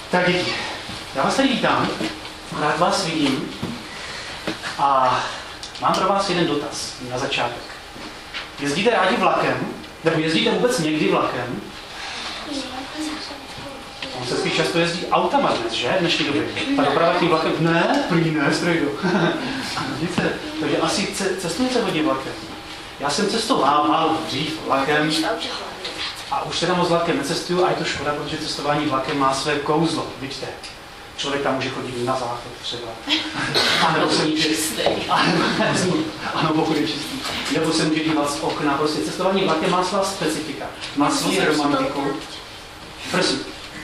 Tak děti, já vás tady vítám, rád vás vidím a mám pro vás jeden dotaz na začátek. Jezdíte rádi vlakem? Nebo jezdíte vůbec někdy vlakem? On se spíš často jezdí autama dnes, že? V dnešní době. Ta doprava tím vlakem? Ne, prý ne, strojdu. Vidíte, takže asi cestujete hodně vlakem. Já jsem cestoval dřív vlakem a už teda moc vlakem necestuju a je to škoda, protože cestování vlakem má své kouzlo, vidíte. Člověk tam může chodit na záchod třeba. A nebo se může... Ano, pokud je čistý. Nebo se může dívat z okna. Prostě cestování vlakem má svá specifika. Má svoji romantiku. Prosím.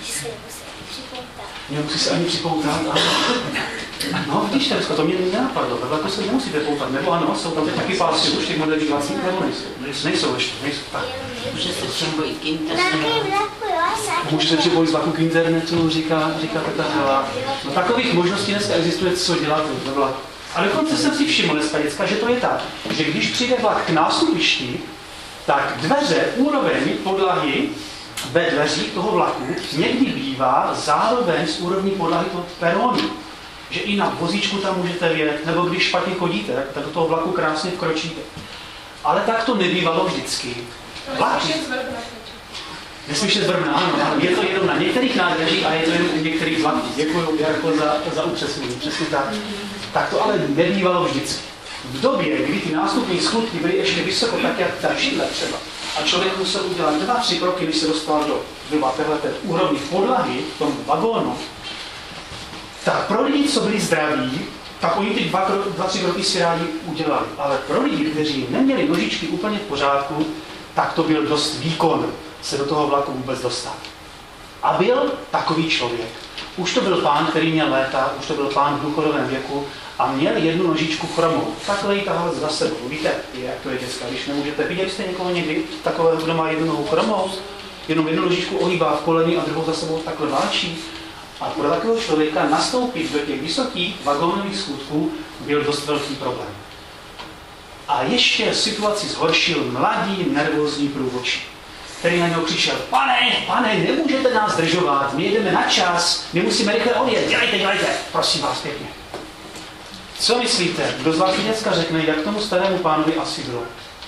Nemusí se ani připoutat. No, vidíš, Teresko, to mě nenapadlo. Ve vlaku se nemusíte poutat. Nebo ano, jsou tam taky pásy už těch modelních vlacích, nebo nejsou? Nejsou ještě, nejsou. Tak. Můžete se připojit k internetu. Můžete připojit z vlaku k internetu, říká Teta Hela. No takových možností dneska existuje, co dělat ve vlaku. A dokonce jsem si všiml dneska děcka, že to je tak, že když přijde vlak k nástupišti, tak dveře, úroveň podlahy ve dveřích toho vlaku někdy bývá zároveň s úrovní podlahy toho peronu. Že i na vozíčku tam můžete vjet, nebo když špatně chodíte, tak do toho vlaku krásně vkročíte. Ale tak to nebývalo vždycky. Vlaky. Nesmíš zvrhnout, ano, je to jenom na některých nádražích a je to jenom u některých vlaků. Děkuji jako za upřesnění, přesně tak. Tak to ale nebývalo vždycky. V době, kdy ty nástupní schůdky byly ještě vysoko, tak jak tažíle třeba, a člověk musel udělat 2-3 kroky, než se dostal do téhleté úrovni podlahy, v tom vagónu, tak pro lidi, co byli zdraví, tak oni ty 2-3 kroky si rádi udělali. Ale pro lidi, kteří neměli nožičky úplně v pořádku, tak to byl dost výkon se do toho vlaku vůbec dostat. A byl takový člověk. Už to byl pán, který měl léta, už to byl pán v důchodovém věku a měl jednu nožičku chromou. Takhle ji tahal za sebou. Víte, jak to je děcka, když nemůžete. Viděli jste někoho někdy takového, kdo má jednu nohu chromou, jenom jednu nožičku ohýbá v koleni a druhou za sebou takhle válčí. A pro takového člověka nastoupit do těch vysokých vagónových schůdků byl dost velký problém. A ještě situaci zhoršil mladý nervózní průvodčí, který na něho křičel: pane, nemůžete nás zdržovat, my jedeme na čas, my musíme rychle odjet, dělejte, prosím vás pěkně. Co myslíte, kdo z vás děcka řekne, jak tomu starému pánovi asi bylo?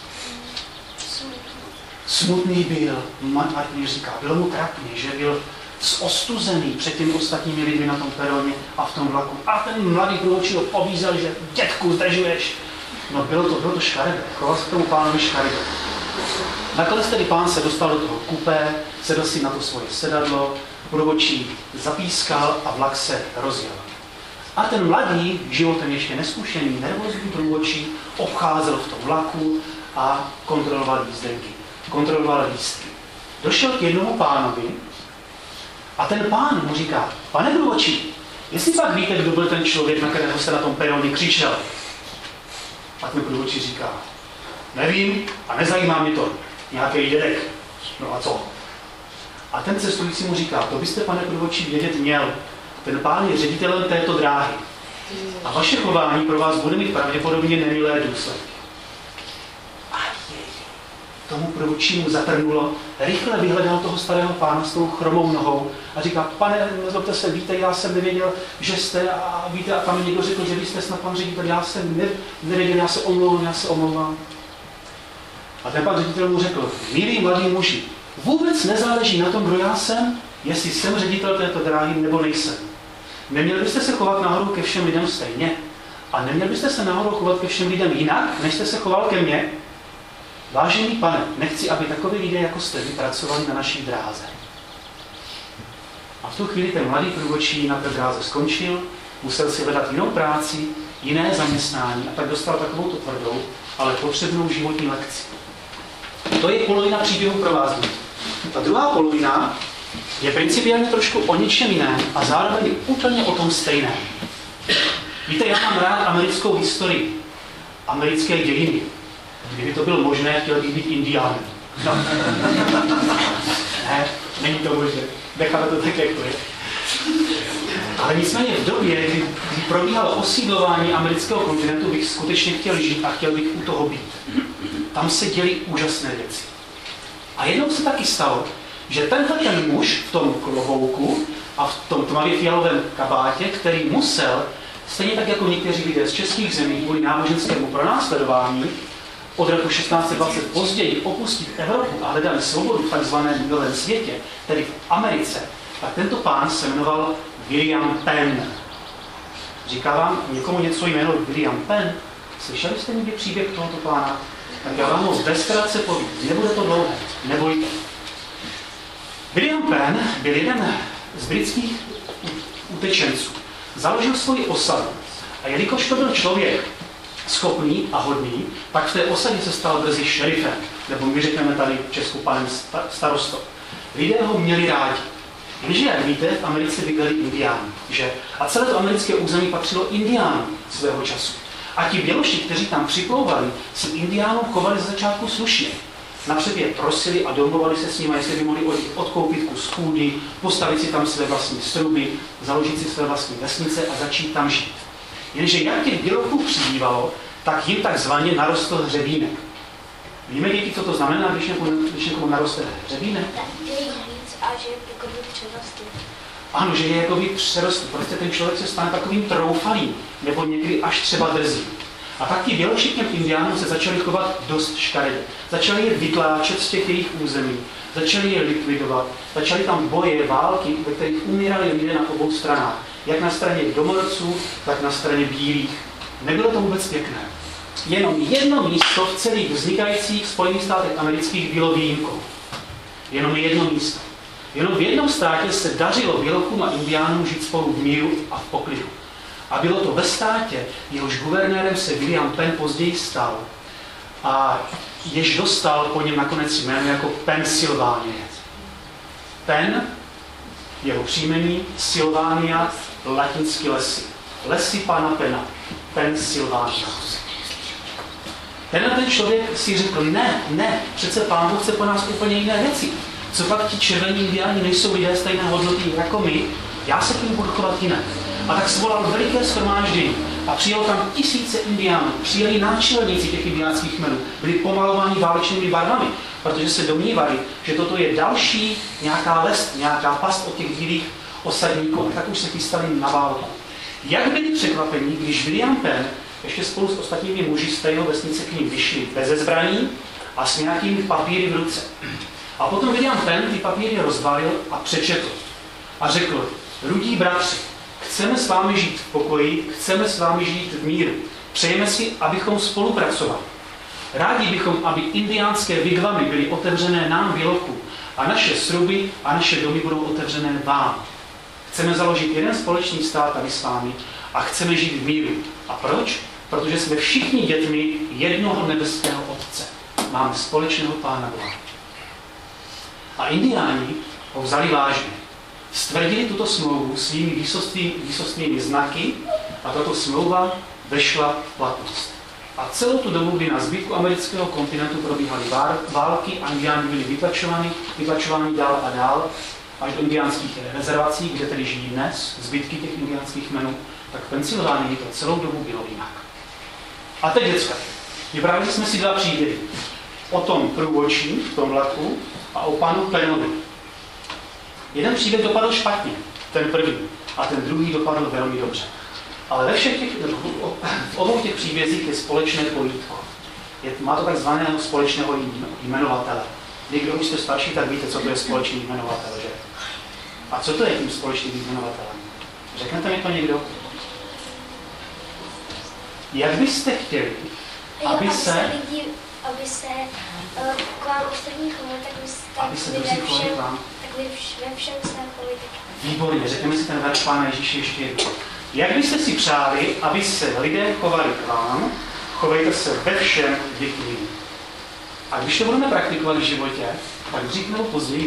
Smutný byl, Martin říká, bylo mu trapně, že byl zostuzený před těmi ostatními lidmi na tom peroně a v tom vlaku. A ten mladý průvodčí ho pobízel, že dětku, zdržuješ. No bylo to škaredé, choval se k tomu pánovi škaredé. Nakonec tedy pán se dostal do toho kupé, sedl si na to svoje sedadlo, průvodčí zapískal a vlak se rozjel. A ten mladý, životem ještě neskušený, nervózní průvodčí obcházel v tom vlaku a kontroloval jízdenky, kontroloval lístky. Došel k jednomu pánovi a ten pán mu říká: pane průvodčí, jestli pak víte, kdo byl ten člověk, na kterého se na tom peroně křičel? A ten průvodčí říká: nevím a nezajímá mě to. Nějaký dědek. No a co? A ten cestující mu říká: to byste, pane průvodčí, vědět měl. Ten pán je ředitelem této dráhy. A vaše chování pro vás bude mít pravděpodobně nemilé důsledky. A tomu průvodčímu zatrnulo, rychle vyhledal toho starého pána s tou chromou nohou a říká: pane, nezlobte se, víte, já jsem nevěděl, že jste, a víte, a tam někdo řekl, že vy jste snad pan ředitel, já jsem nevěděl, já se omlouvám. A ten pan ředitel mu řekl: milí mladí muži, vůbec nezáleží na tom, kdo já jsem, jestli jsem ředitel této dráhy nebo nejsem. Neměl byste se chovat náhodou ke všem lidem stejně? A neměl byste se náhodou chovat ke všem lidem jinak, než jste se choval ke mně? Vážený pane, nechci, aby takoví lidé, jako jste vy, pracovali na naší dráze. A v tu chvíli ten mladý průvodčí na té dráze skončil, musel si hledat jinou práci, jiné zaměstnání a tak dostal takovou tvrdou, ale potřebnou životní lekci. To je polovina příběhu pro vás. Ta druhá polovina je principiálně trošku o něčem jiném a zároveň úplně o tom stejném. Víte, já mám rád americkou historii, americké dějiny. Kdyby to bylo možné, chtěl bych být indiánem. No. Ne, není to možné. Necháme to tak, jak to je. Ale nicméně v době, kdy probíhalo osídlování amerického kontinentu, bych skutečně chtěl žít a chtěl bych u toho být. Tam se děly úžasné věci. A jednou se taky stalo, že tenhle ten muž v tom klobouku a v tom tmavě fialovém kabátě, který musel, stejně tak jako někteří lidé z českých zemí kvůli náboženskému pronásledování, od roku 1620 později opustit Evropu a hledali svobodu v takzvaném novém světě, tedy v Americe, tak tento pán se jmenoval William Penn. Říká vám někomu něco jméno William Penn? Slyšeli jste někdy příběh tohoto pána? Tak já vám ho bezkrátce povím. Nebude to dlouhé, nebojte. William Penn byl jeden z britských utečenců. Založil svoji osadu. A jelikož to byl člověk schopný a hodný, tak v té osadě se stal brzy šerifem, nebo my řekneme tady v Česku panem starostou. Lidé ho měli rádi. Jenže, jak víte, v Americe bydleli indiáni, že? A celé to americké území patřilo indiánům svého času. A ti běloši, kteří tam připlouvali, si indiánům chovali ze začátku slušně. Napřed je prosili a domluvali se s nimi, jestli by mohli odkoupit kus půdy, postavit si tam své vlastní struby, založit si své vlastní vesnice a začít tam žít. Jenže jak těch bělochů přibývalo, tak jim takzvaně narostl hřebínek. Víme, děti, co to znamená, když někomu naroste hřebínek? A že je jakoby přerostl. Ano, že je jakoby přerostl. Prostě ten člověk se stane takovým troufalým, nebo někdy až třeba drzým. A tak ti běloši k těm indiánům se začali chovat dost škaredě. Začali je vytláčet z těch jejich území, začali je likvidovat, začali tam boje, války, ve kterých umírali lidé na obou stranách. Jak na straně domorodců, tak na straně bílých. Nebylo to vůbec pěkné. Jenom jedno místo v celých vznikajících Spojených státech amerických bylo výjimkou. Jenom jedno místo. Jenom v jednom státě se dařilo bělochům a indiánům žít spolu v míru a v poklidu. A bylo to ve státě, jehož guvernérem se William Penn později stal. A jež dostal po něm nakonec jméno jako Pensylvánie. Penn, jeho příjmení, Sylvania, latinský lesy. Lesy pána Penna. Pensylvánia. Ten člověk si řekl, ne, přece pán Bůh chce po nás úplně jiné věci. Co pak ti červení indiáni nejsou lidé stejné hodnoty jako my, já se k ním budu chovat jinak. A tak svolal veliké shromáždění a přijel tam tisíce indiánů, přijeli náčelníci těch indiánských kmenů, byli pomalováni válečnými barvami, protože se domnívali, že toto je další nějaká lest, nějaká past od těch bílých osadníků, a tak už se chystali na válku. Jak byli překvapení, když William Penn ještě spolu s ostatními muži z té jeho vesnice k ním vyšli beze zbraní a s nějakými papíry v ruce. A potom William Penn ty papíry rozbalil a přečetl. A řekl, rudí bratři, chceme s vámi žít v pokoji, chceme s vámi žít v míru. Přejeme si, abychom spolupracovali. Rádi bychom, aby indiánské wigwamy byly otevřené nám bělochům a naše sruby a naše domy budou otevřené vám. Chceme založit jeden společný stát tady s vámi a chceme žít v míru. A proč? Protože jsme všichni dětmi jednoho nebeského Otce. Máme společného Pána Boha. A indiáni ho vzali vážně. Stvrdili tuto smlouvu svými výsostnými znaky a tato smlouva vešla v platnost. A celou tu dobu, kdy na zbytku amerického kontinentu probíhaly války a indiáni byli vytlačováni dál a dál, až do indiánských rezervací, kde tedy žijí dnes, zbytky těch indiánských kmenů, tak v Pensylvánii to celou dobu bylo jinak. A teď, děcka, vyprávěli jsme si dva příběhy. O tom průvodčí v tom vlaku a o panu Pennovi. Jeden příběh dopadl špatně, ten první, a ten druhý dopadl velmi dobře. Ale v obou těch příbězích je společné pojítko. Má to takzvaného společného jmenovatele. Vy, kdo už jste starší, tak víte, co to je společný jmenovatel, že? A co to je tím společným jmenovatelem? Řeknete mi to někdo? Jak byste chtěli, aby se k vám ostatní chovali, aby se druzí chovali k vám? Tak vy ve všem se chovali taky. Výborně, řekněme si ten verš Pána Ježíše ještě jednou. Jak byste si přáli, aby se lidé chovali k vám, chovejte se ve všem vy k nim. A když to budeme praktikovat v životě, tak dřív nebo později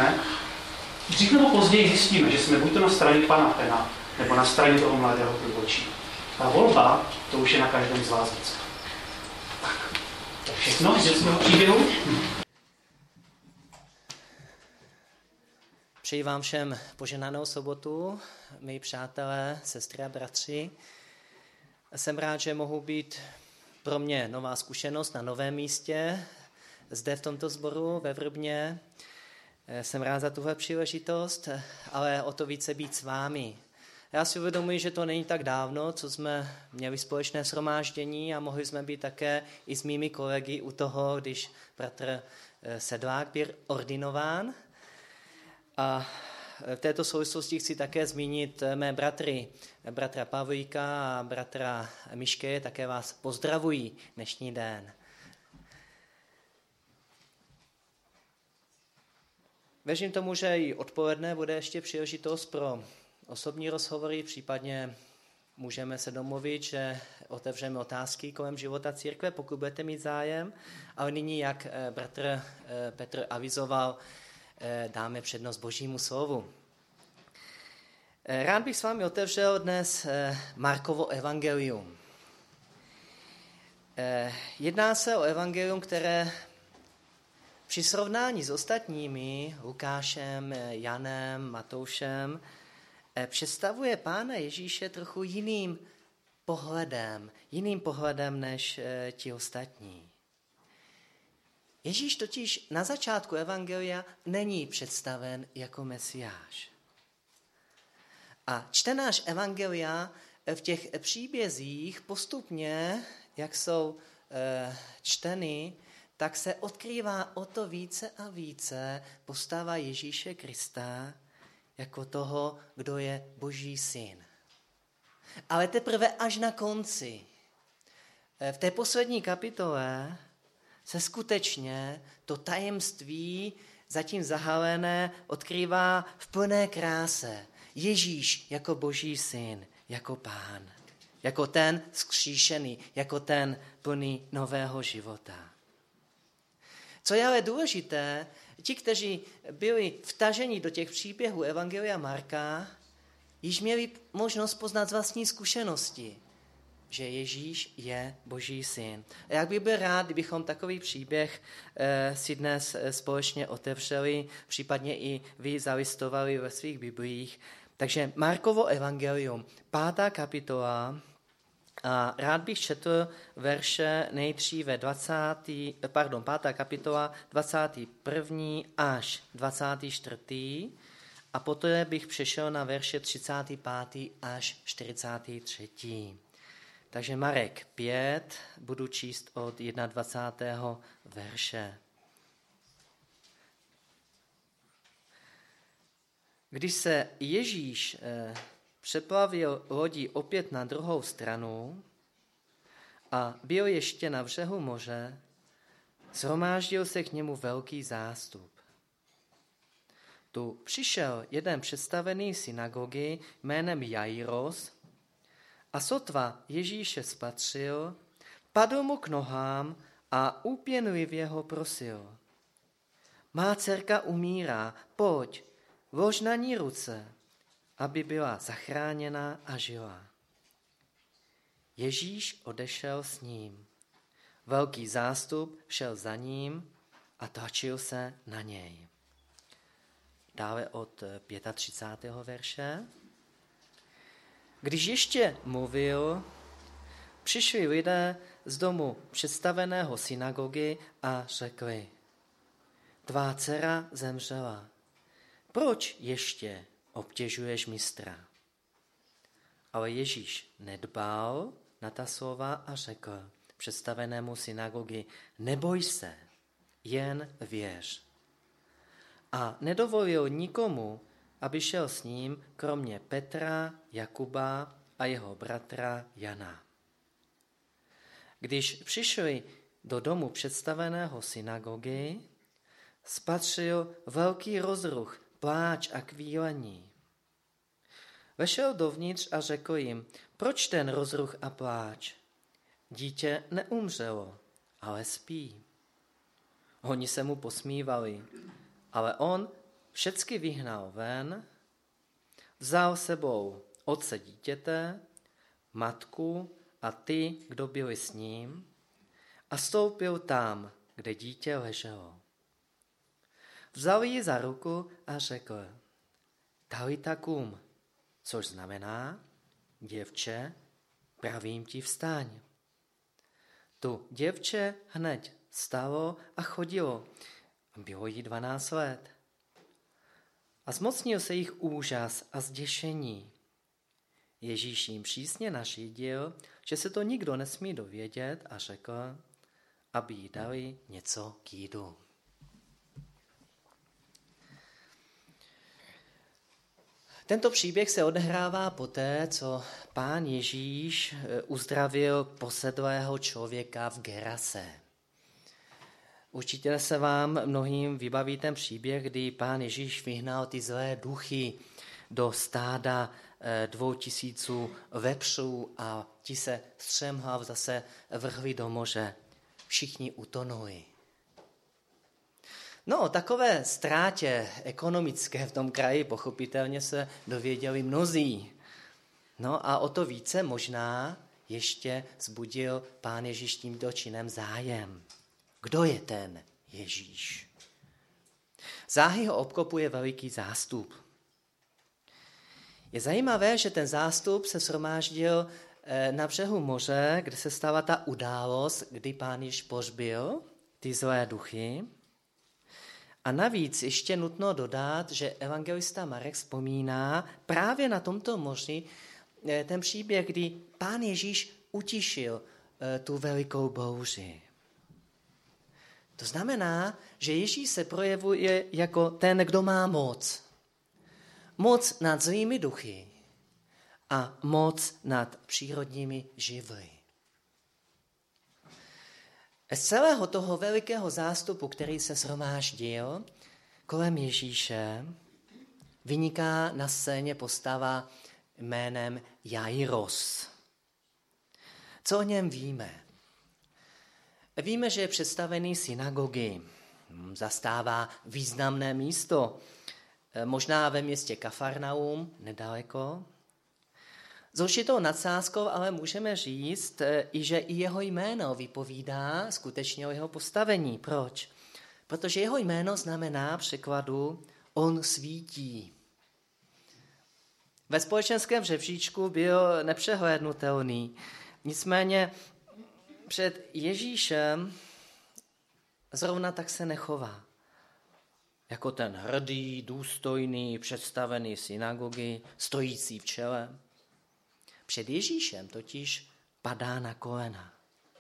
zjistíme, že jsme buď to na straně pana Penna, nebo na straně toho mladého průvodčí. Ta volba, to už je na každém z vás vždycky. Tak, to všechno z dětského příběhu. Přeji vám všem požehnanou sobotu, mý přátelé, sestry a bratři. Jsem rád, že mohu být pro mě nová zkušenost na novém místě, zde v tomto sboru ve Vrbně. Jsem rád za tuhle příležitost, ale o to více být s vámi. Já si uvědomuji, že to není tak dávno, co jsme měli společné shromáždění a mohli jsme být také i s mými kolegy u toho, když bratr Sedlák byl ordinován. A v této souvislosti chci také zmínit mé bratry, bratra Pavlíka a bratra Miške, také vás pozdravují dnešní den. Věřím tomu, že i odpoledne bude ještě příležitost pro osobní rozhovory, případně můžeme se domluvit, že otevřeme otázky kolem života církve, pokud budete mít zájem. Ale nyní, jak bratr Petr avizoval, dáme přednost Božímu slovu. Rád bych s vámi otevřel dnes Markovo evangelium. Jedná se o evangelium, které při srovnání s ostatními, Lukášem, Janem, Matoušem, představuje Pána Ježíše trochu jiným pohledem než ti ostatní. Ježíš totiž na začátku evangelia není představen jako Mesiáš. A čtenář evangelia v těch příbězích postupně, jak jsou čteny, tak se odkrývá o to více a více postava Ježíše Krista jako toho, kdo je Boží syn. Ale teprve až na konci, v té poslední kapitole, se skutečně to tajemství zatím zahalené odkrývá v plné kráse. Ježíš jako Boží syn, jako Pán, jako ten vzkříšený, jako ten plný nového života. Co je ale důležité, ti, kteří byli vtaženi do těch příběhů Evangelia Marka, již měli možnost poznat z vlastní zkušenosti, že Ježíš je Boží syn. A jak bych byl rád, kdybychom takový příběh si dnes společně otevřeli, případně i vy zalistovali ve svých bibliích. Takže Markovo evangelium, 5. kapitola, a rád bych četl verše nejdříve 5. kapitola 21. až 24. a poté bych přešel na verše 35. až 43. Takže Marek 5, budu číst od 21. verše. Když se Ježíš přeplavil lodí opět na druhou stranu a byl ještě na břehu moře, shromáždil se k němu velký zástup. Tu přišel jeden představený synagogy jménem Jairos a sotva Ježíše spatřil, padl mu k nohám a úpěnlivě ho prosil. Má dcerka umírá, pojď, vlož na ní ruce, aby byla zachráněna a žila. Ježíš odešel s ním. Velký zástup šel za ním a tlačil se na něj. Dále od 35. verše. Když ještě mluvil, přišli lidé z domu představeného synagogy a řekli: Tvá dcera zemřela. Proč ještě obtěžuješ mistra? Ale Ježíš nedbal na ta slova a řekl představenému synagogy: Neboj se, jen věř. A nedovolil nikomu, aby šel s ním, kromě Petra, Jakuba a jeho bratra Jana. Když přišli do domu představeného synagogy, spatřil velký rozruch, pláč a kvílení. Vešel dovnitř a řekl jim: Proč ten rozruch a pláč? Dítě neumřelo, ale spí. Oni se mu posmívali, ale on všecky vyhnal ven, vzal sebou otce dítěte, matku a ty, kdo byli s ním, a stoupil tam, kde dítě leželo. Vzal ji za ruku a řekl: Talita kum, což znamená: děvče, pravím ti, vstaň. Tu děvče hned vstalo a chodilo. Bylo jí 12 let. a zmocnil se jich úžas a zděšení. Ježíš jim přísně nařídil, že se to nikdo nesmí dovědět a řekl, aby jí dali něco k jídlu. Tento příběh se odehrává poté, co Pán Ježíš uzdravil posedlého člověka v Gerase. Určitě se vám mnohým vybaví ten příběh, kdy Pán Ježíš vyhnal ty zlé duchy do stáda 2000 vepřů a ti se střem hlav zase vrhli do moře. Všichni utonuli. No, o takové ztrátě ekonomické v tom kraji pochopitelně se dověděli mnozí. No a o to více možná ještě vzbudil Pán Ježíš tímto činem zájem. Kdo je ten Ježíš? Záhy ho obklopuje veliký zástup. Je zajímavé, že ten zástup se shromáždil na břehu moře, kde se stala ta událost, kdy Pán Ježíš pohřbil ty zlé duchy. A navíc ještě nutno dodat, že evangelista Marek vzpomíná právě na tomto moři ten příběh, kdy Pán Ježíš utišil tu velikou bouři. To znamená, že Ježíš se projevuje jako ten, kdo má moc. Moc nad zlými duchy a moc nad přírodními živly. Z celého toho velikého zástupu, který se shromáždil kolem Ježíše, vyniká na scéně postava jménem Jairos. Co o něm víme? Víme, že je představený synagogy, zastává významné místo, možná ve městě Kafarnaum, nedaleko. S určitou nadsázkou ale můžeme říct, že i jeho jméno vypovídá skutečně o jeho postavení. Proč? Protože jeho jméno znamená v překladu on svítí. Ve společenském žebříčku byl nepřehlédnutelný. Nicméně před Ježíšem zrovna tak se nechová. Jako ten hrdý, důstojný, představený synagogy, stojící v čele. Před Ježíšem totiž padá na kolena.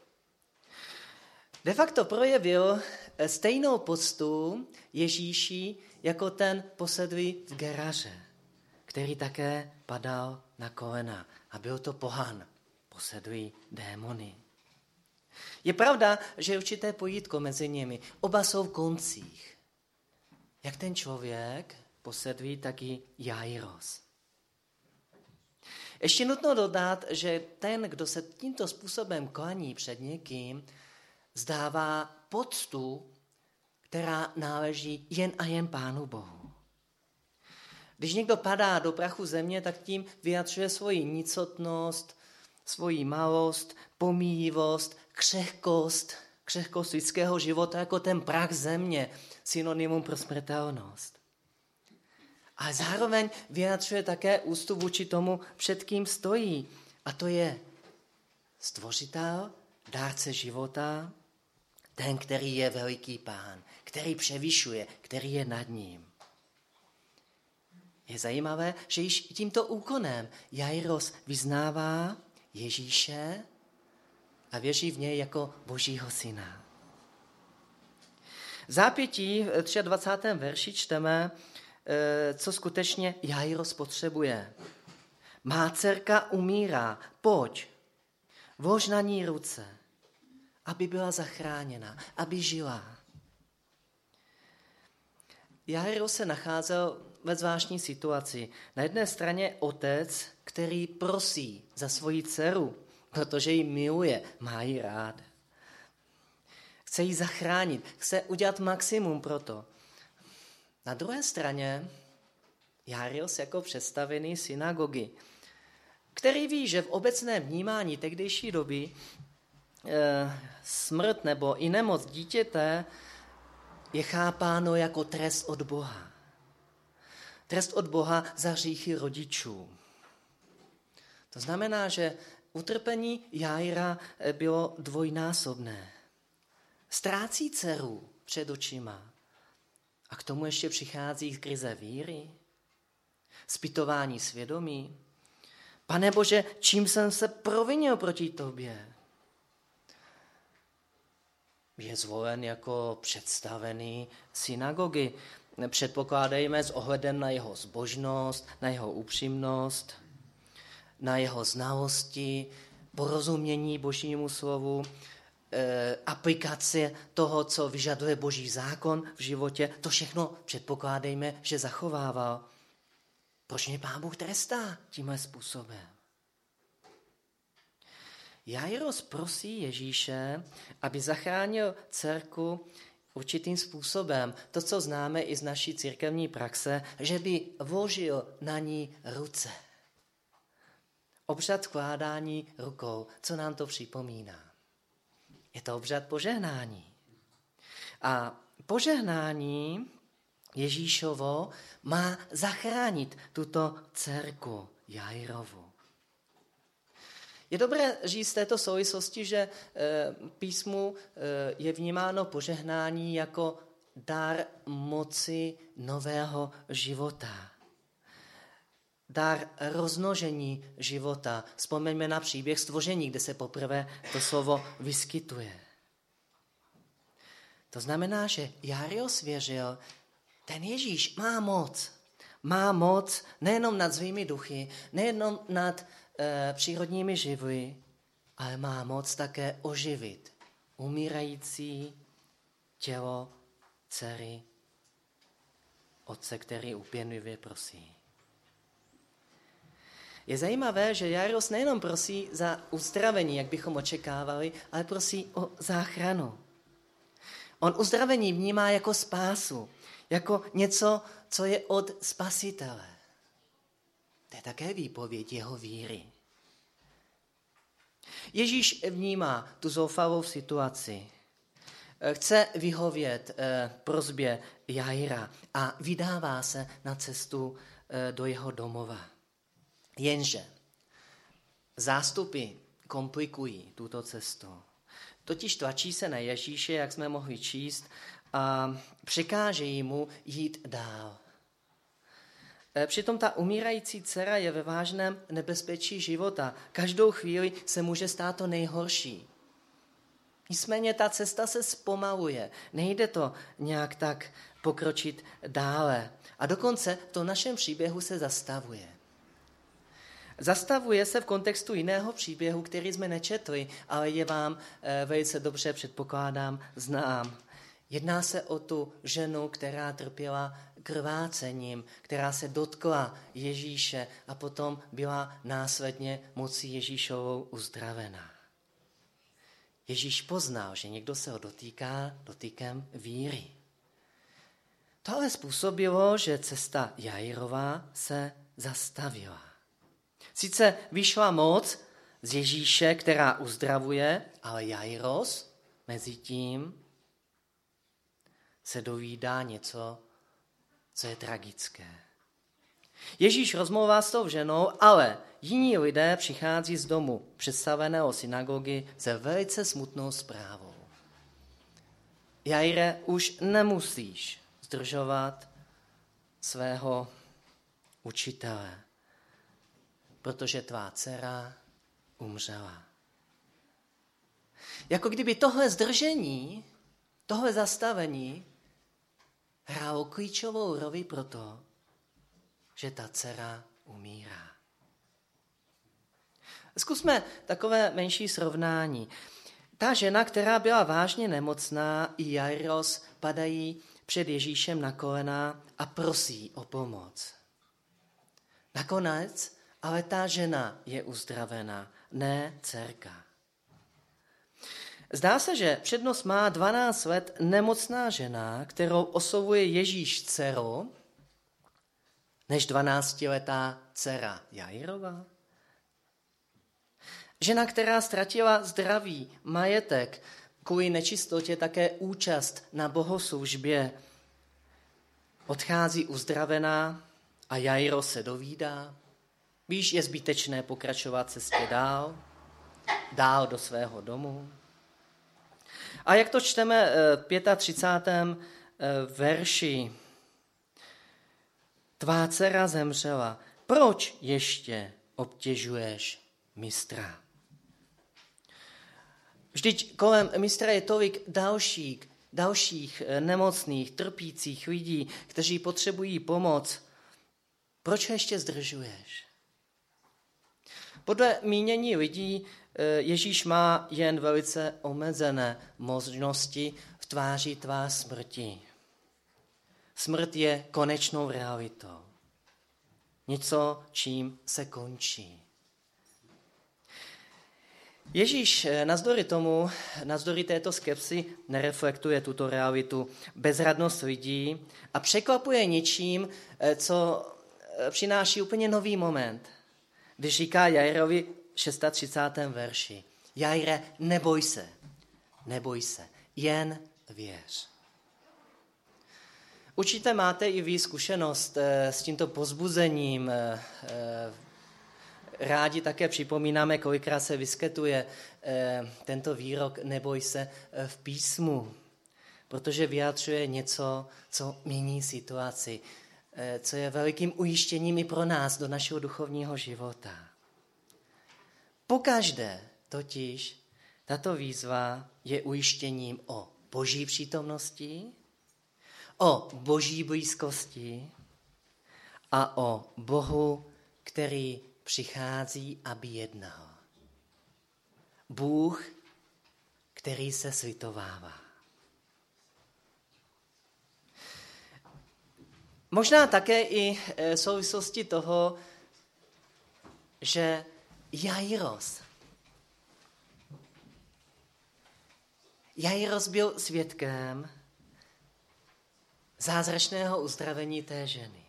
De facto projevil stejnou poctu Ježíši jako ten posedlý v Geraře, který také padal na kolena. A byl to pohan, posedlý démony. Je pravda, že je určité pojítko mezi nimi. Oba jsou v koncích. Jak ten člověk posedlý, tak i Jairos. Ještě nutno dodat, že ten, kdo se tímto způsobem klaní před někým, zdává poctu, která náleží jen a jen Pánu Bohu. Když někdo padá do prachu země, tak tím vyjadřuje svoji nicotnost, svoji malost, pomíjivost, křehkost lidského života jako ten prach země, synonymum pro smrtelnost. Ale zároveň vyjadřuje také úctu vůči tomu, před kým stojí. A to je stvořitel, dárce života, ten, který je veliký Pán, který převyšuje, který je nad ním. Je zajímavé, že již tímto úkonem Jairos vyznává Ježíše a věří v něj jako Božího syna. V zápětí v 23. verši čteme, co skutečně Jairos potřebuje. Má dcerka umírá, pojď, vlož na ní ruce, aby byla zachráněna, aby žila. Jairos se nacházel ve zvláštní situaci. Na jedné straně otec, který prosí za svoji dceru, protože ji miluje, má ji rád. Chce ji zachránit, chce udělat maximum pro to. Na druhé straně Jairos jako představený synagogy, který ví, že v obecném vnímání tehdejší doby smrt nebo i nemoc dítěte je chápáno jako trest od Boha. Trest od Boha za hříchy rodičů. To znamená, že utrpení Jaira bylo dvojnásobné. Ztrácí dceru před očima. A k tomu ještě přichází krize víry, Zpytování svědomí. Pane Bože, čím jsem se provinil proti tobě? Je zvolen jako představený synagogy. Předpokládejme s ohledem na jeho zbožnost, na jeho upřímnost, na jeho znalosti, porozumění Božímu slovu, aplikace toho, co vyžaduje Boží zákon v životě. To všechno předpokládejme, že zachovával. Proč mě Pán Bůh trestá tímhle způsobem? Jairos prosí Ježíše, aby zachránil dcerku určitým způsobem. To, co známe i z naší církevní praxe, že by vložil na ní ruce. Obřad vkládání rukou, co nám to připomíná? Je to obřad požehnání. A požehnání Ježíšovo má zachránit tuto dcerku Jairovu. Je dobré říct v této souvislosti, že písmu je vnímáno požehnání jako dar moci nového života. Dar rozmnožení života. Vzpomeňme na příběh stvoření, kde se poprvé to slovo vyskytuje. To znamená, že Jairos věřil, ten Ježíš má moc. Má moc nejenom nad zlými duchy, nejenom nad přírodními živly, ale má moc také oživit umírající tělo dcery otce, který úpěnlivě prosí. Je zajímavé, že Jairos nejenom prosí za uzdravení, jak bychom očekávali, ale prosí o záchranu. On uzdravení vnímá jako spásu, jako něco, co je od Spasitele. To je také výpověď jeho víry. Ježíš vnímá tu zoufalou situaci. Chce vyhovět prosbě Jaira a vydává se na cestu do jeho domova. Jenže zástupy komplikují tuto cestu. Totiž tlačí se na Ježíše, jak jsme mohli číst, a překážejí mu jít dál. Přitom ta umírající dcera je ve vážném nebezpečí života. Každou chvíli se může stát to nejhorší. Nicméně ta cesta se zpomaluje. Nejde to nějak tak pokročit dále. A dokonce v tom našem příběhu se zastavuje. Zastavuje se v kontextu jiného příběhu, který jsme nečetli, ale je vám velice dobře, předpokládám, znám. Jedná se o tu ženu, která trpěla krvácením, která se dotkla Ježíše a potom byla následně mocí Ježíšovou uzdravena. Ježíš poznal, že někdo se ho dotýká dotýkem víry. To ale způsobilo, že cesta Jairova se zastavila. Sice vyšla moc z Ježíše, která uzdravuje, ale Jairos mezi tím se dovídá něco, co je tragické. Ježíš rozmlouvá s tou ženou, ale jiní lidé přichází z domu představeného synagogy se velice smutnou zprávou. Jaire, už nemusíš zdržovat svého učitele, protože tvá dcera umřela. Jako kdyby tohle zdržení, tohle zastavení hrálo klíčovou roli pro to, že ta dcera umírá. Zkusme takové menší srovnání. Ta žena, která byla vážně nemocná, i Jairos padají před Ježíšem na kolena a prosí o pomoc. Nakonec ale ta žena je uzdravena, ne dcerka. Zdá se, že přednost má 12 let nemocná žena, kterou oslovuje Ježíš dceru, než 12letá dcera Jairova. Žena, která ztratila zdraví, majetek, kvůli nečistotě také účast na bohoslužbě, odchází uzdravená a Jairo se dovídá. Víš, je zbytečné pokračovat cestě dál do svého domu. A jak to čteme v 35. verši, tvá dcera zemřela, proč ještě obtěžuješ mistra? Vždyť kolem mistra je tolik dalších nemocných, trpících lidí, kteří potřebují pomoc. Proč ho ještě zdržuješ? Podle mínění lidí Ježíš má jen velice omezené možnosti v tváři tvář smrti. Smrt je konečnou realitou. Něco, čím se končí. Ježíš navzdory této skepsi nereflektuje tuto realitu, bezradnost lidí a překvapuje něčím, co přináší úplně nový moment. Když říká Jairovi v 36. verši: Jaire, neboj se, jen věř. Určitě máte i vy zkušenost s tímto povzbuzením. Rádi také připomínáme, kolikrát se vyskytuje tento výrok neboj se v písmu, protože vyjadřuje něco, co mění situaci, co je velikým ujištěním i pro nás do našeho duchovního života. Pokaždé totiž tato výzva je ujištěním o Boží přítomnosti, o Boží blízkosti a o Bohu, který přichází, aby jednal. Bůh, který se slitovává. Možná také i v souvislosti toho, že Jairos byl svědkem zázračného uzdravení té ženy.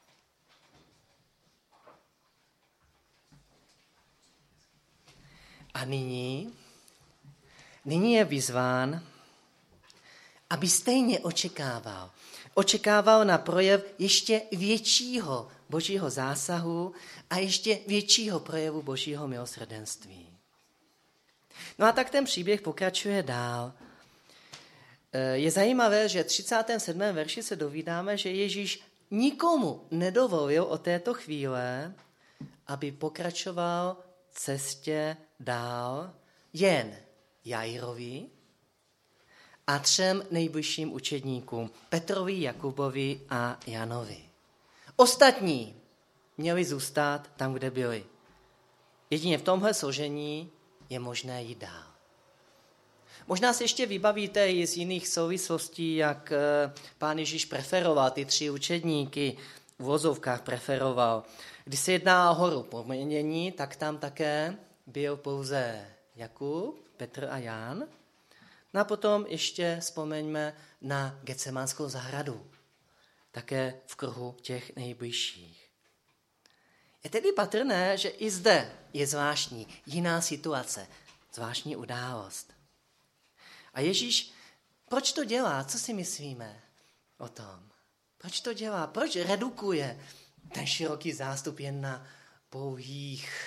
A nyní je vyzván, aby stejně očekával na projev ještě většího Božího zásahu a ještě většího projevu Božího milosrdenství. No a tak ten příběh pokračuje dál. Je zajímavé, že v 37. verši se dovídáme, že Ježíš nikomu nedovolil od této chvíle, aby pokračoval cestě dál, jen Jairovi a 3 nejbližším učedníkům, Petrovi, Jakubovi a Janovi. Ostatní měli zůstat tam, kde byli. Jedině v tomhle složení je možné jít dál. Možná si ještě vybavíte i z jiných souvislostí, jak Pán Ježíš preferoval ty 3 učedníky, v vozovkách preferoval. Když se jedná o horu proměnění, tak tam také byl pouze Jakub, Petr a Jan. No a potom ještě vzpomeňme na Getsemanskou zahradu, také v kruhu těch nejbližších. Je tedy patrné, že i zde je zvláštní jiná situace, zvláštní událost. A Ježíš, proč to dělá? Co si myslíme o tom? Proč to dělá? Proč redukuje ten široký zástup jen na pouhých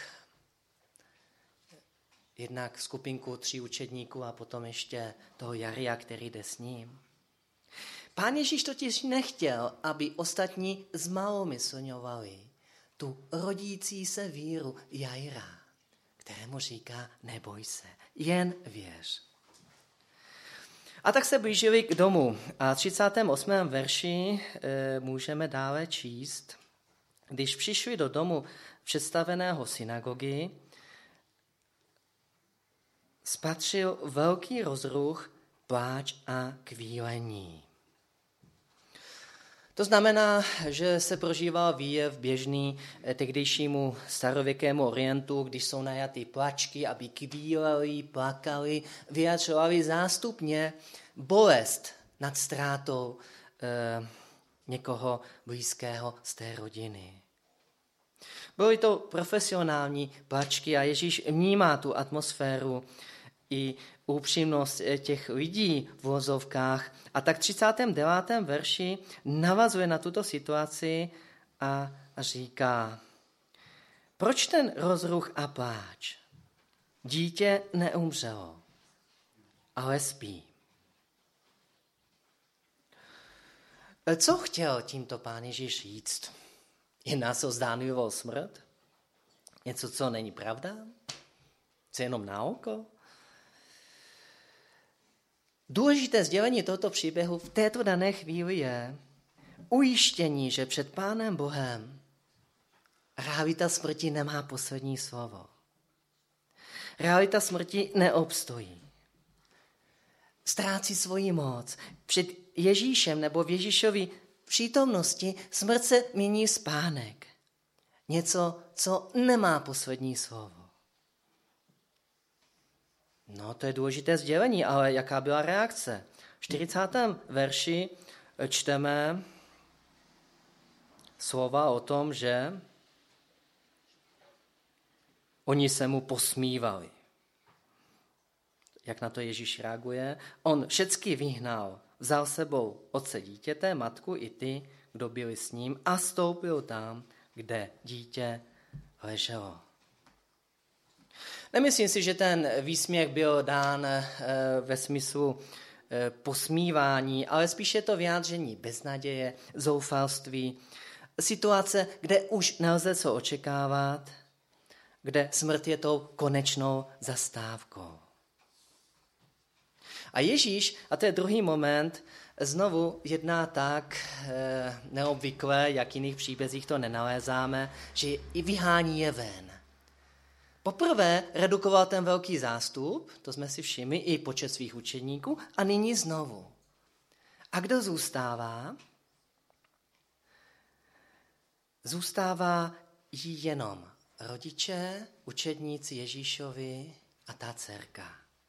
jednak skupinku 3 učedníků a potom ještě toho Jaria, který jde s ním? Pán Ježíš totiž nechtěl, aby ostatní zmalomyslňovali tu rodící se víru Jaira, kterému říká neboj se, jen věř. A tak se blížili k domu. A v 38. verši můžeme dále číst. Když přišli do domu představeného synagogy, spatřil velký rozruch, pláč a kvílení. To znamená, že se prožíval výjev běžný tehdejšímu starověkému orientu, když jsou najatý plačky, aby kvíleli, plakali, vyjadřovali zástupně bolest nad ztrátou někoho blízkého z té rodiny. Byly to profesionální plačky a Ježíš vnímá tu atmosféru i upřímnost těch lidí v vozovkách. A tak v 39. verši navazuje na tuto situaci a říká: proč ten rozruch a pláč? Dítě neumřelo, ale spí. Co chtěl tímto Pán Ježíš říct? Jedná se o zdánlivou smrt? Něco, co není pravda? Co je jenom na oko? Důležité sdělení tohoto příběhu v této dané chvíli je ujištění, že před Pánem Bohem realita smrti nemá poslední slovo. Realita smrti neobstojí. Ztrácí svoji moc. Před Ježíšem nebo v Ježíšově přítomnosti smrt se mění spánek. Něco, co nemá poslední slovo. No, to je důležité sdělení, ale jaká byla reakce? V 40. verši čteme slova o tom, že oni se mu posmívali. Jak na to Ježíš reaguje? On všecky vyhnal, vzal sebou otce dítěte, matku i ty, kdo byli s ním a stoupil tam, kde dítě leželo. Nemyslím si, že ten výsměch byl dán ve smyslu posmívání, ale spíše to vyjádření beznaděje, zoufalství, situace, kde už nelze co očekávat, kde smrt je tou konečnou zastávkou. A Ježíš, a to je druhý moment, znovu jedná tak neobvykle, jak v jiných příbězích to nenalézáme, že i vyhání je ven. Poprvé redukoval ten velký zástup, to jsme si všimli, i počet svých učedníků, a nyní znovu. A kdo zůstává? Zůstává jí jenom rodiče, učedníci Ježíšovi a ta dcerka.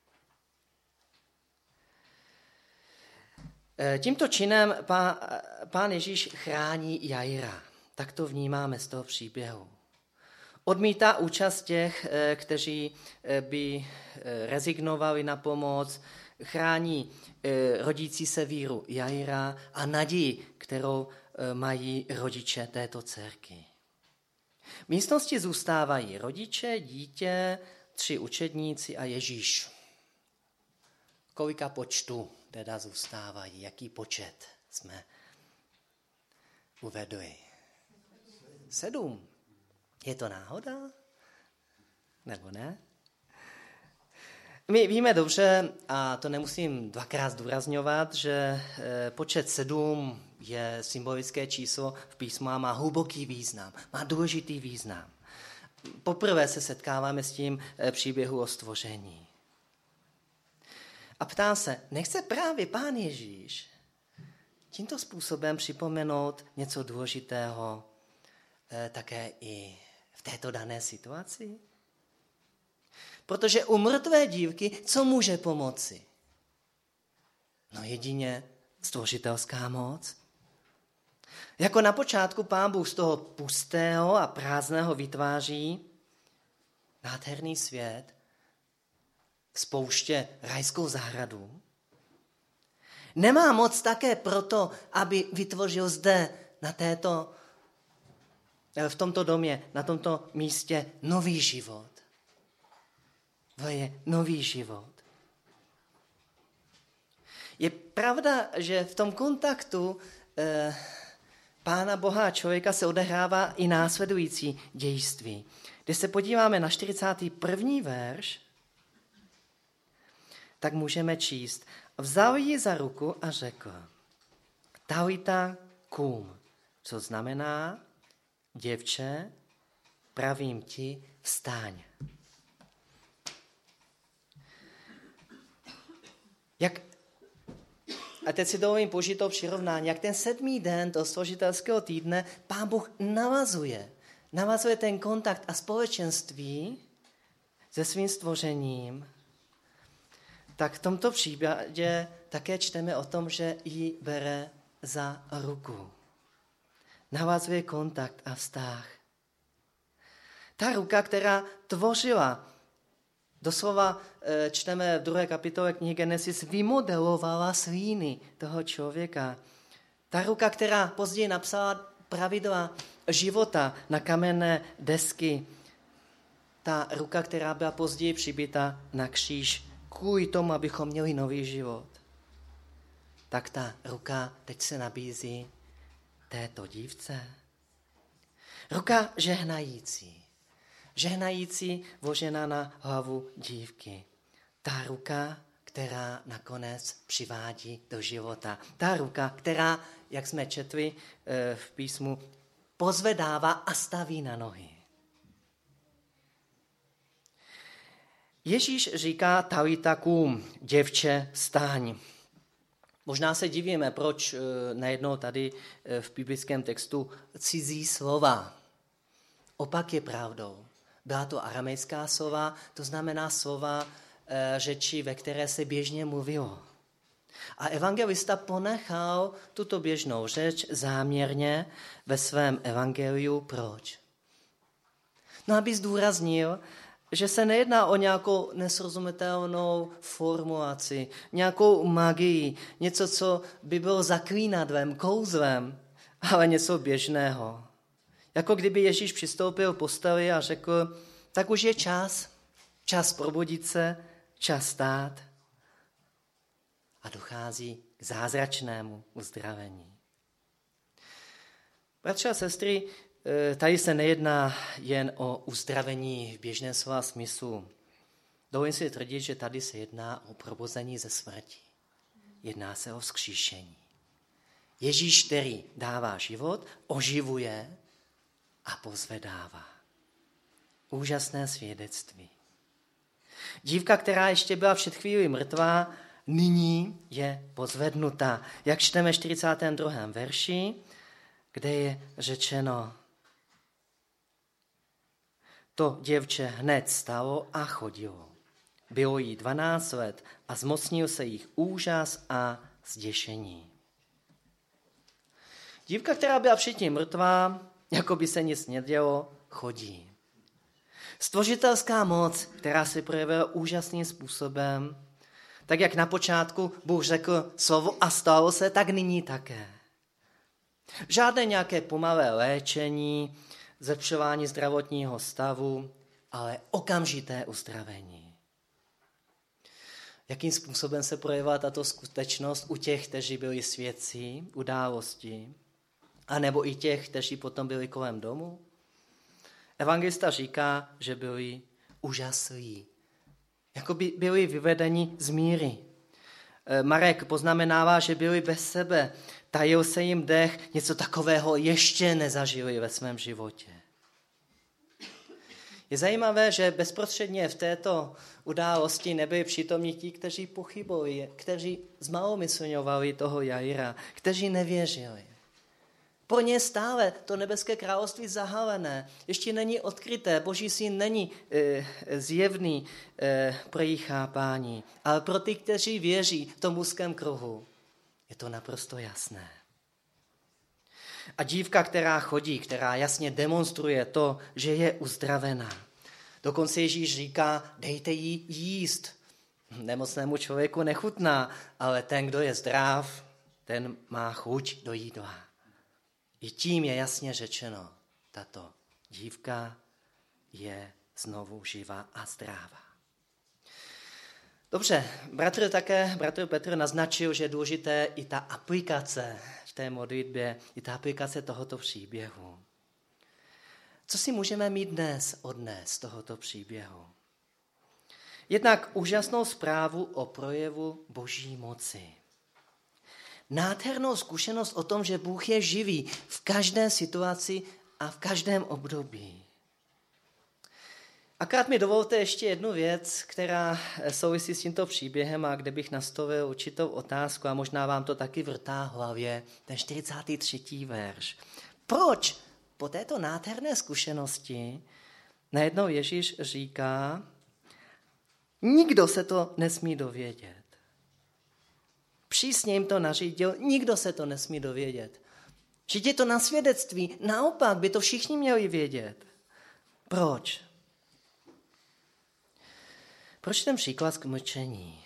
Tímto činem pán Ježíš chrání Jaira. Tak to vnímáme z toho příběhu. Odmítá účast těch, kteří by rezignovali na pomoc, chrání rodící se víru Jaira a naději, kterou mají rodiče této dcerky. V místnosti zůstávají rodiče, dítě, 3 učedníci a Ježíš. Kolika počtu teda zůstávají? Jaký počet jsme uvedli? 7. Je to náhoda? Nebo ne? My víme dobře, a to nemusím dvakrát zdůrazňovat, že počet 7 je symbolické číslo v písmu a má hluboký význam, má důležitý význam. Poprvé se setkáváme s tím příběhu o stvoření. A ptá se, nechce právě Pán Ježíš tímto způsobem připomenout něco důležitého také i v této dané situaci? Protože u mrtvé dívky co může pomoci? No jedině stvořitelská moc. Jako na počátku Pán Bůh z toho pustého a prázdného vytváří nádherný svět, spouště rajskou zahradu. Nemá moc také proto, aby vytvořil zde v tomto domě, na tomto místě nový život. To je nový život. Je pravda, že v tom kontaktu Pána Boha a člověka se odehrává i následující dějství. Když se podíváme na 41. verš, tak můžeme číst. Vzal ji za ruku a řekl, Talita kum, co znamená, děvče, pravím ti, vstaň. A teď si dovolím použít to přirovnání, jak ten 7. den toho složitelského týdne Pán Bůh navazuje ten kontakt a společenství se svým stvořením, tak v tomto případě také čteme o tom, že ji bere za ruku. Navazuje kontakt a vztah. Ta ruka, která tvořila, doslova čteme v 2. kapitole knihy Genesis, vymodelovala slíny toho člověka. Ta ruka, která později napsala pravidla života na kamenné desky. Ta ruka, která byla později přibita na kříž kvůli tomu, abychom měli nový život. Tak ta ruka teď se nabízí této dívce. Ruka žehnající. Žehnající vložená na hlavu dívky. Ta ruka, která nakonec přivádí do života. Ta ruka, která, jak jsme četli v písmu, pozvedává a staví na nohy. Ježíš říká Talita kum, děvče, vstaň. Možná se divíme, proč najednou tady v biblickém textu cizí slova. Opak je pravdou. Byla to aramejská slova, to znamená slova řeči, ve které se běžně mluvilo. A evangelista ponechal tuto běžnou řeč záměrně ve svém evangeliu. Proč? No, aby zdůraznil, že se nejedná o nějakou nesrozumitelnou formulaci, nějakou magii, něco, co by bylo zaklínadlem, kouzlem, ale něco běžného. Jako kdyby Ježíš přistoupil k posteli a řekl, tak už je čas probudit se, čas stát. A dochází k zázračnému uzdravení. Bratři a sestry, tady se nejedná jen o uzdravení v běžném slova smyslu. Dovolím si tvrdit, že tady se jedná o probuzení ze smrti. Jedná se o vzkříšení. Ježíš, který dává život, oživuje a pozvedává. Úžasné svědectví. Dívka, která ještě byla před chvílí mrtvá, nyní je pozvednutá. Jak čteme v 42. verši, kde je řečeno, to děvče hned stalo a chodilo. Bylo jí 12 let a zmocnil se jich úžas a zděšení. Dívka, která byla předtím mrtvá, jako by se nic nedělo, chodí. Stvořitelská moc, která se projevila úžasným způsobem, tak jak na počátku Bůh řekl slovo a stalo se, tak nyní také. Žádné nějaké pomalé léčení, zlepšování zdravotního stavu, ale okamžité uzdravení. Jakým způsobem se projevila tato skutečnost u těch, kteří byli svědci události, anebo i těch, kteří potom byli kolem domu? Evangelista říká, že byli úžaslí, jako by byli vyvedeni z míry. Marek poznamenává, že byli bez sebe, tajil se jim dech, něco takového ještě nezažili ve svém životě. Je zajímavé, že bezprostředně v této události nebyli přítomní ti, kteří pochybovali, kteří zmalomyslňovali toho Jaira, kteří nevěřili. Pro ně stále to nebeské království zahalené, ještě není odkryté, Boží syn není zjevný pro jejich chápání, ale pro ty, kteří věří v tom úzkém kruhu, je to naprosto jasné. A dívka, která chodí, která jasně demonstruje to, že je uzdravená. Dokonce Ježíš říká, dejte jí jíst. Nemocnému člověku nechutná, ale ten, kdo je zdrav, ten má chuť do jídla. I tím je jasně řečeno, tato dívka je znovu živá a zdravá. Dobře, bratr Petr naznačil, že je důležité i ta aplikace v té modlitbě, i ta aplikace tohoto příběhu. Co si můžeme mít dnes odnést z tohoto příběhu? Jednak úžasnou zprávu o projevu Boží moci. Nádhernou zkušenost o tom, že Bůh je živý v každé situaci a v každém období. Akorát mi dovolte ještě jednu věc, která souvisí s tímto příběhem a kde bych nastavil určitou otázku a možná vám to taky vrtá v hlavě, ten 43. verš. Proč po této nádherné zkušenosti najednou Ježíš říká, nikdo se to nesmí dovědět. Přísně jim to nařídil, nikdo se to nesmí dovědět. Vždyť je to na svědectví, naopak by to všichni měli vědět. Proč? Proč ten příklad k mlčení?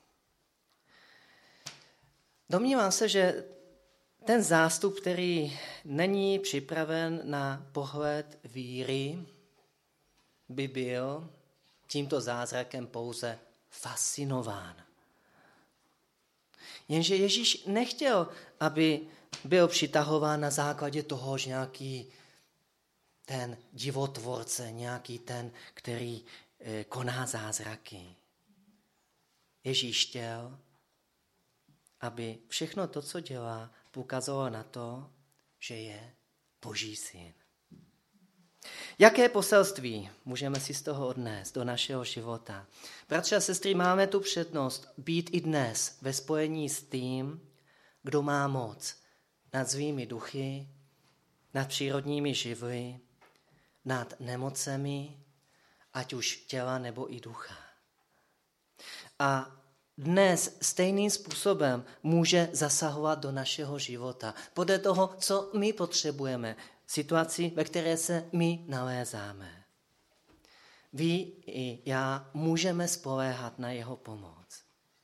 Domnívám se, že ten zástup, který není připraven na pohled víry, by byl tímto zázrakem pouze fascinován. Jenže Ježíš nechtěl, aby byl přitahován na základě toho, že nějaký ten divotvorce, nějaký ten, který koná zázraky. Ježíš chtěl, aby všechno to, co dělá, poukazovalo na to, že je Boží syn. Jaké poselství můžeme si z toho odnést do našeho života? Bratři a sestry, máme tu přednost být i dnes ve spojení s tím, kdo má moc nad zlými duchy, nad přírodními živly, nad nemocemi, ať už těla nebo i ducha. A dnes stejným způsobem může zasahovat do našeho života. Podle toho, co my potřebujeme, situaci, ve které se my nalézáme. Vy i já můžeme spoléhat na jeho pomoc.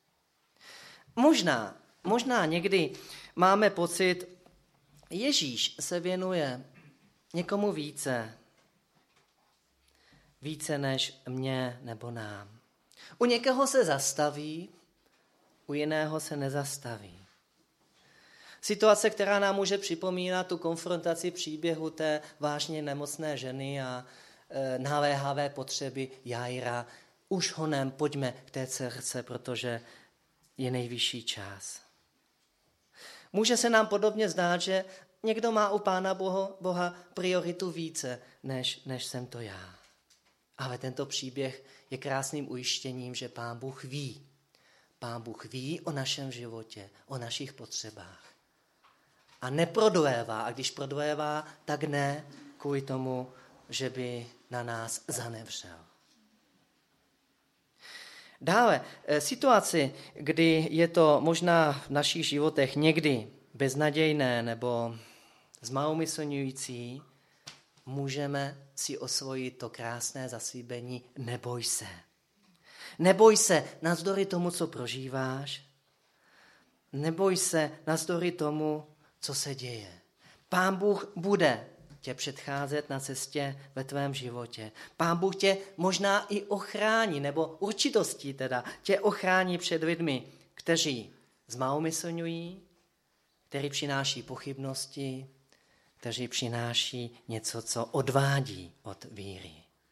Možná někdy máme pocit, Ježíš se věnuje někomu více než mně nebo nám. U někoho se zastaví, u jiného se nezastaví. Situace, která nám může připomínat tu konfrontaci příběhu té vážně nemocné ženy a naléhavé potřeby Jaira. Už honem, pojďme k té dcerce, protože je nejvyšší čas. Může se nám podobně zdát, že někdo má u Pána Boha prioritu více, než jsem to já. Ale tento příběh je krásným ujištěním, že Pán Bůh ví. Pán Bůh ví o našem životě, o našich potřebách. A neprodlévá, a když prodlévá, tak ne kvůli tomu, že by na nás zanevřel. Dále, situaci, kdy je to možná v našich životech někdy beznadějné nebo zmalomyslňující, můžeme si osvojit to krásné zaslíbení neboj se. Neboj se navzdory tomu, co prožíváš. Neboj se navzdory tomu, co se děje. Pán Bůh bude tě předcházet na cestě ve tvém životě. Pán Bůh tě možná i ochrání, nebo určitostí teda, tě ochrání před lidmi, kteří zmalomyslňují, kteří přináší pochybnosti, kteří přináší něco, co odvádí od víry.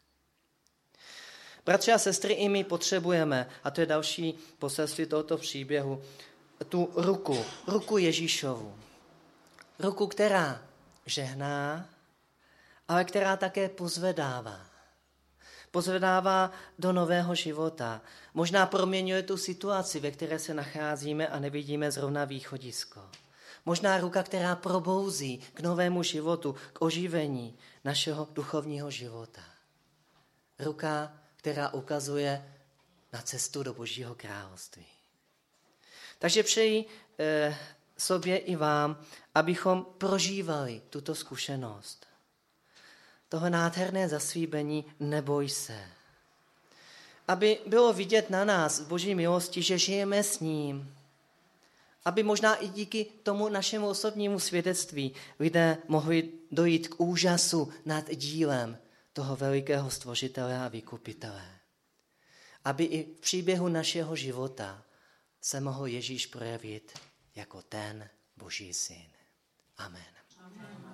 Bratři a sestry, i my potřebujeme, a to je další poselství tohoto příběhu, tu ruku Ježíšovu. Ruku, která žehná, ale která také pozvedává. Pozvedává do nového života. Možná proměňuje tu situaci, ve které se nacházíme a nevidíme zrovna východisko. Možná ruka, která probouzí k novému životu, k oživení našeho duchovního života. Ruka, která ukazuje na cestu do Božího království. Takže přeji sobě i vám, abychom prožívali tuto zkušenost. Toho nádherné zaslíbení neboj se. Aby bylo vidět na nás v Boží milosti, že žijeme s ním. Aby možná i díky tomu našemu osobnímu svědectví lidé mohli dojít k úžasu nad dílem toho velikého stvořitele a vykupitele. Aby i v příběhu našeho života se mohl Ježíš projevit jako ten Boží syn. Amen. Amen.